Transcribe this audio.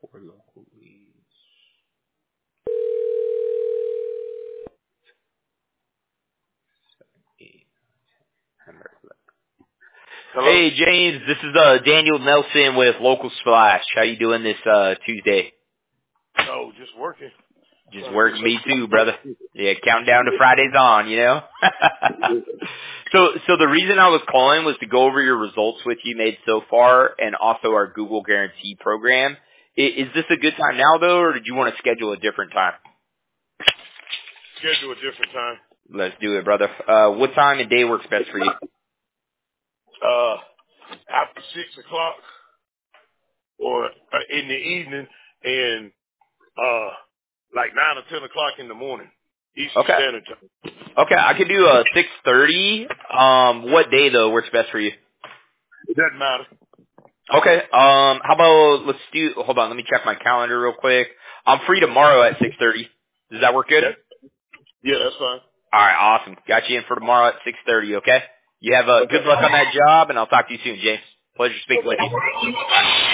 for local leads. Hello? Hey James, this is Daniel Nelson with Local Splash. How you doing this Tuesday? Oh, just working. Just Trying to get working, me too, some. brother. Yeah, countdown to Friday's on, you know. So the reason I was calling was to go over your results with you made so far, and also our Google Guarantee program. Is this a good time now, though, or did you want to schedule a different time? Schedule a different time. Let's do it, brother. What time and day works best for you? After 6 o'clock or in the evening and like 9 or 10 o'clock in the morning, Eastern Okay. Standard Time. Okay, I could do 6:30. What day though works best for you? It doesn't matter. Okay. How about let's do? Hold on, let me check my calendar real quick. I'm free tomorrow at 6:30. Does that work good? Yeah, that's fine. All right, awesome. Got you in for tomorrow at 6:30. Okay. You have Okay. good luck on that job, and I'll talk to you soon, James. Pleasure speaking with you.